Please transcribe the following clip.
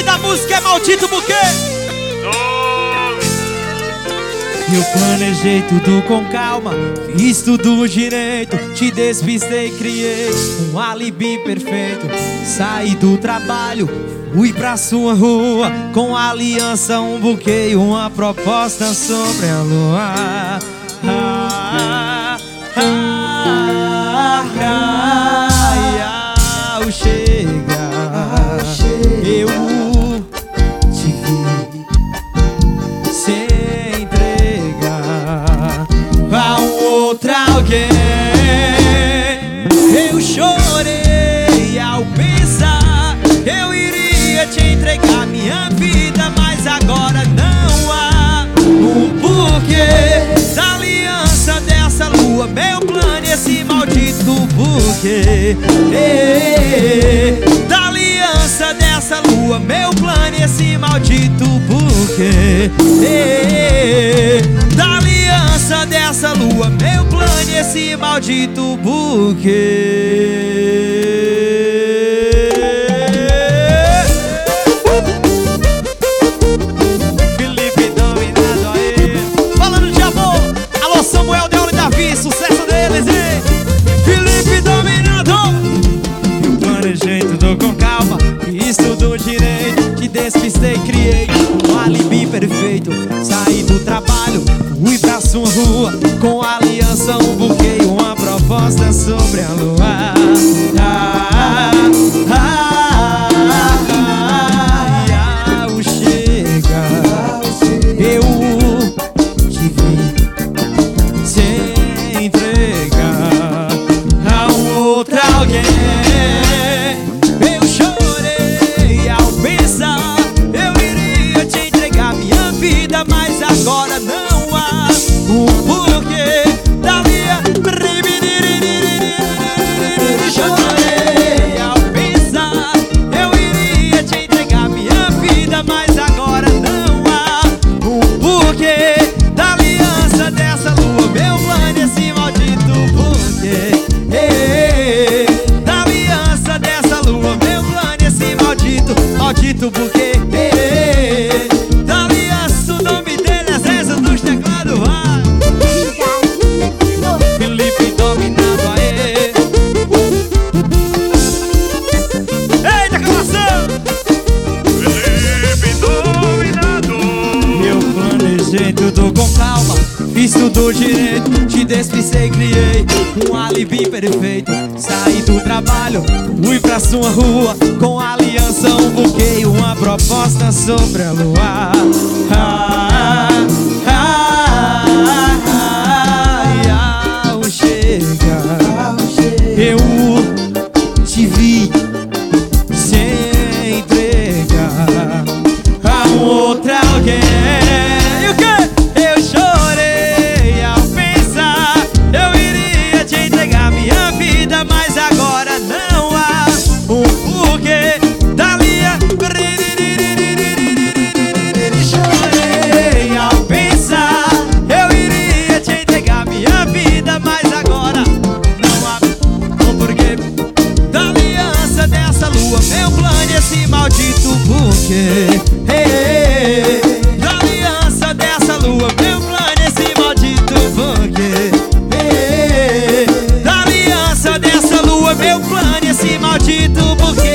nome da música é Maldito Buquê. Eu planejei tudo com calma, fiz tudo direito, te despistei, criei um alibi perfeito. Saí do trabalho, fui pra sua rua, com aliança, um buquê, uma proposta sobre a lua. Ao chegar, eu te vi sem entregar a um outro alguém. Eu chorei ao pensar, eu iria te entregar minha vida, mas agora não há um porquê da aliança dessa lua, meu plano e esse maldito buquê. Da aliança dessa lua, meu plano e esse maldito buquê. Da aliança dessa lua, meu plano e esse maldito buquê. Felipe dominado aí, falando de amor. Alô Samuel, Deol e Davi, sucesso deles, hein? Felipe dominado. Eu planejei tudo com calma, fiz tudo direito, te despistei, criei um alibi perfeito. Saí do trabalho, fui pra sua rua, com aliança, um buquê, uma proposta sobre a lua. Ao chegar, eu te vi sem entregar a um outro alguém. Eu chorei ao pensar, eu iria te entregar minha vida, mas agora não há um porquê da minha. Chorei ao pensar, eu iria te entregar minha vida, mas agora não há um porquê da aliança dessa lua, meu plano e esse maldito buquê. Da aliança dessa lua, meu plano e esse maldito buquê. Da aliança, o nome dele é Zezé dos teclados. Felipe dominado aí. Eita, calação! Felipe dominado. Eu planejei tudo com calma, fiz tudo direito, te despistei, criei um alibi perfeito. Saí do trabalho, fui pra sua rua, com aliança, um buquê, uma proposta sobre a lua. Ao chegar, eu te vi sem entregar a um outro alguém. E o quê? Eu chorei ao pensar, eu iria te entregar minha vida, mas agora não há um porquê da minha. Chorei ao pensar, eu iria te entregar minha vida, mas agora não há um porquê da aliança dessa lua, meu plano e esse maldito buquê. Da aliança dessa lua, meu plano e esse maldito buquê. Da aliança dessa lua, meu plano e esse maldito buquê.